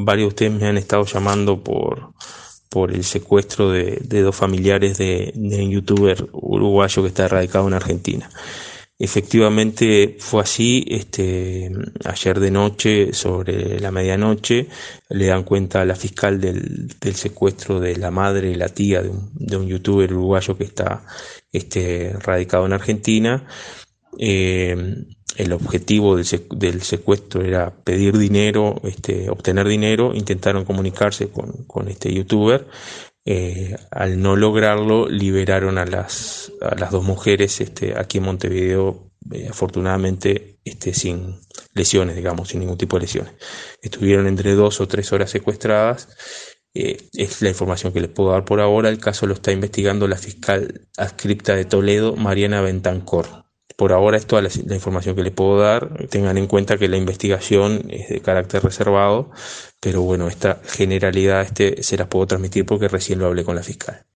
varios de ustedes me han estado llamando por el secuestro de dos familiares de un youtuber uruguayo que está radicado en Argentina. Efectivamente fue así. Ayer de noche, sobre la medianoche, le dan cuenta a la fiscal del secuestro de la madre y la tía de un youtuber uruguayo que está radicado en Argentina. El objetivo del secuestro era pedir dinero, obtener dinero. Intentaron comunicarse con este youtuber. Al no lograrlo, liberaron a las dos mujeres aquí en Montevideo, afortunadamente sin lesiones, digamos, sin ningún tipo de lesiones. Estuvieron entre 2 o 3 horas secuestradas. Es la información que les puedo dar por ahora. El caso lo está investigando la fiscal adscripta de Toledo, Mariana Bentancor. Por ahora es toda la información que les puedo dar. Tengan en cuenta que la investigación es de carácter reservado, pero bueno, esta generalidad se las puedo transmitir porque recién lo hablé con la fiscal.